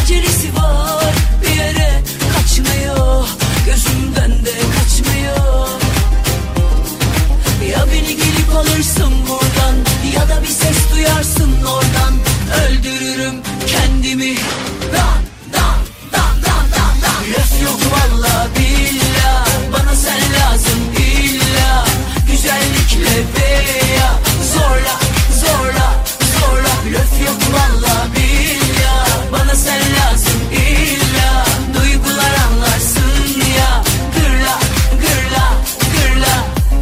acelesi var, bir yere kaçmıyor, gözümden de kaçmıyor. Ya beni gelip alırsın buradan, ya da bir ses duyarsın oradan. Öldürürüm kendimi. Dan dan dan dan dan dan. Löf yok valla billah, bana sen lazım illa. Güzellikle veya zorla zorla zorla. Löf yok valla billah, bana sen lazım illa. Duygular anlarsın ya, gırla gırla gırla.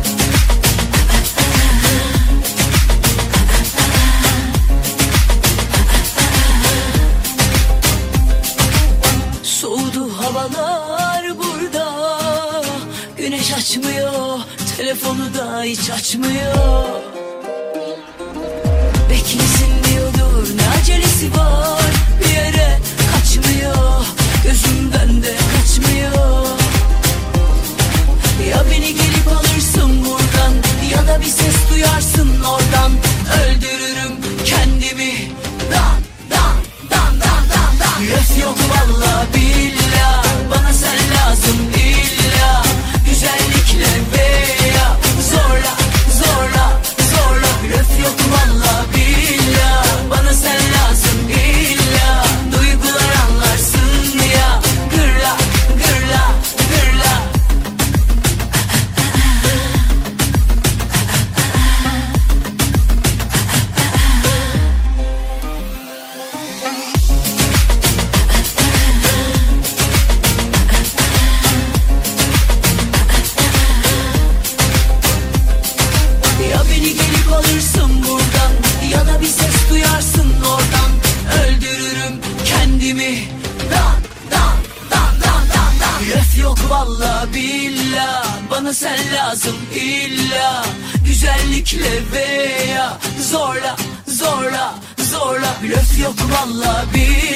Soğudu havalar burada, güneş açmıyor, telefonu da hiç açmıyor. Beklesin diyordur, ne acelesi var, bir yere kaçmıyor, gözümden de kaçmıyor. Ya beni gelip alırsın buradan, ya da bir ses duyarsın oradan. Öldürürüm kendimi. Dan dan dan dan dan dan. Löf yok valla billah, bana sen lazım illa. Güzellikle veya zorla zorla zorla. Löf yok valla billah, bana sen lazım illa. Duygular anlarsın ya, gırla gırla gırla. Ya beni gelip alırsın buradan, ya da bir ses duyarsın oradan. Öldürürüm kendimi. Dan dan dan dan dan dan. Löf yok valla billah, bana sen lazım illa. Güzellikle veya zorla zorla zorla. Löf yok valla billah.